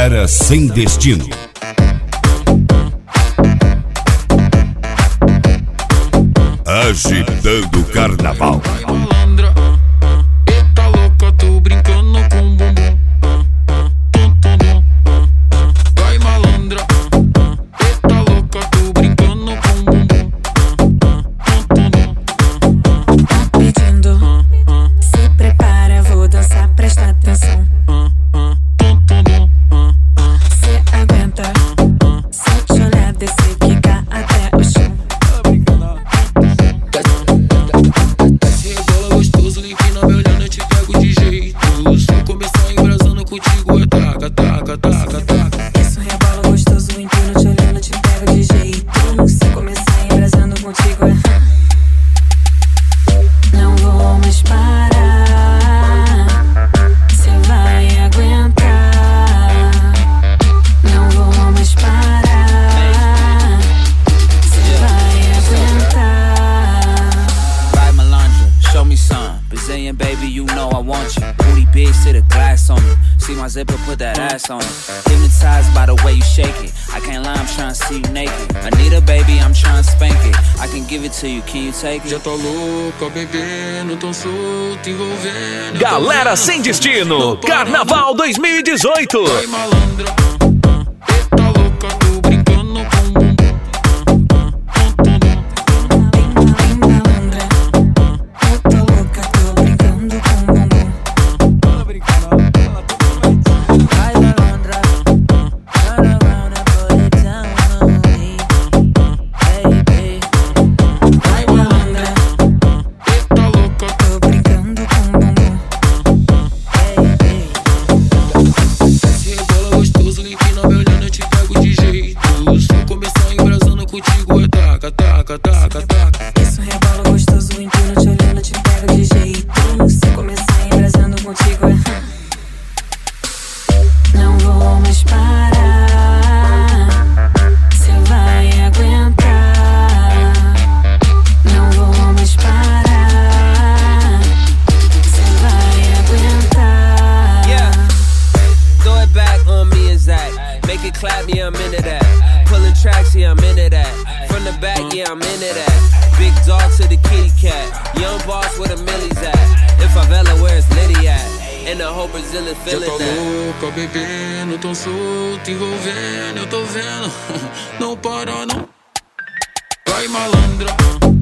Galera sem destino. Agitando o carnaval. Eita louca, tô brincando com o bumbum. Vai malandra. Eita louca, tô brincando com o bumbum. Tá pedindo, se prepara, vou dançar, presta atenção. Cê aguenta, se te olhar, descer, quicar até o chão. Rebola gostoso, empina me olhando, eu te pego de jeito. Se eu começar embrasando contigo, é taca, taca, taca, taca. Isso rebola gostoso, empino te olhando, te pego de jeito. Se começar embrasando contigo, não vou mais parar. Cê vai aguentar. Não vou mais parar. Cê vai aguentar. Right, Melandra, show me some. Brazilian baby, you know I want you. Booty big, sit a glass on it. See my zipper, put that ass on it. Hypnotized by the way you shake it. I can't lie, I'm trying to see you naked. Anita, baby, I'm trying to spank it. I can give it to you, can you take Já it? tá louca, bebendo, tão solto, envolvendo. Galera sem destino, Carnaval 2018. Vai malandra. Eita louca, tô brincando com o bumbum. Bem malandra, eu tô louca, tô brincando com o bumbum. Hi, Melandra, turn around and put it down on me, baby. Vai malandra, Eita louca, tô brincando com o bumbum. Baby. rebola gostoso, empina me olhando, eu te pego de jeito. Se eu começar embrasando contigo, é taca, taca, taca, taca. Isso rebola gostoso, empino te olhando, te pego de jeito. Se começar embrasando contigo, não vou mais parar. Cê vai aguentar. Não vou mais parar. Cê vai aguentar. Yeah, throw it back on me and Zach. Make it clap, yeah, I'm into that. Pulling tracks, yeah, I'm into that. From the back, yeah, I'm into that. Big dog to the kitty cat. Young boss where the millies at. In favela, where's Liddy at? And the whole Brazilian Já feeling tá that. louca, bebendo, tão solto, envolvendo, eu tô vendo. Não para não. Vai malandra.